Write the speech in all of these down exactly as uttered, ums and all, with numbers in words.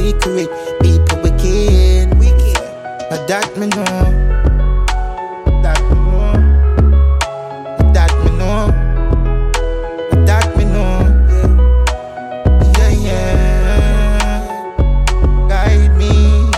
secret. People wicked, wicked. But that me know. That me know. That me know. That me know. Yeah, yeah. Guide me.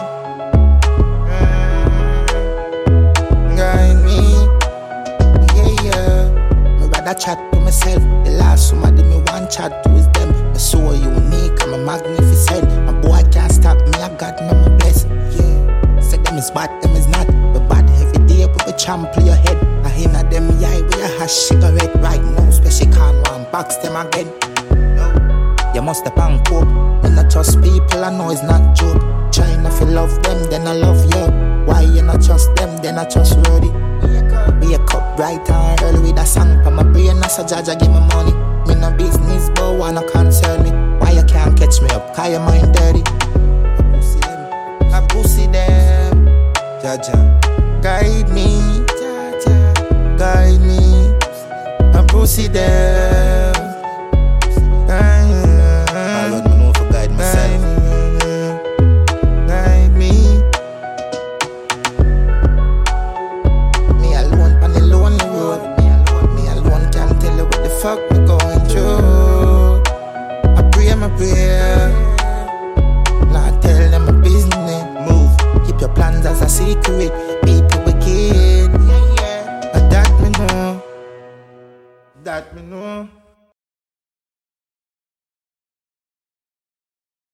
Guide me. Yeah, yeah. Me rather chat to myself. The last somebody me want chat to is them. Me so unique, I'm a magnificent. My boy can't stop me, I got me, my bless. Yeah. Say them is bad, them is not. But bad every day, put the champ on your head. I hear na them eye with a hash cigarette. Right now, special can't one box them again. No. You must have bang cope. Me not trust people, I know it's not joke. Trying if you love them, then I love you. Why you not trust them, then I trust Roddy. Be a cup bright and early with a song for my brain, as a judge I give me money. Me no business, but wanna concern me. Why you can't catch me up, cause your mind dirty. I pussy them, I pussy them. Jaja, guide me, Jaja, guide me. I pussy them. I want me know for guide myself. Guide me. Me alone on the lonely road. Me alone can't tell you what the fuck me going through. I pray my prayer. Now tell them my business. Move. Keep your plans as a secret. People wicked. But that me know. That me know.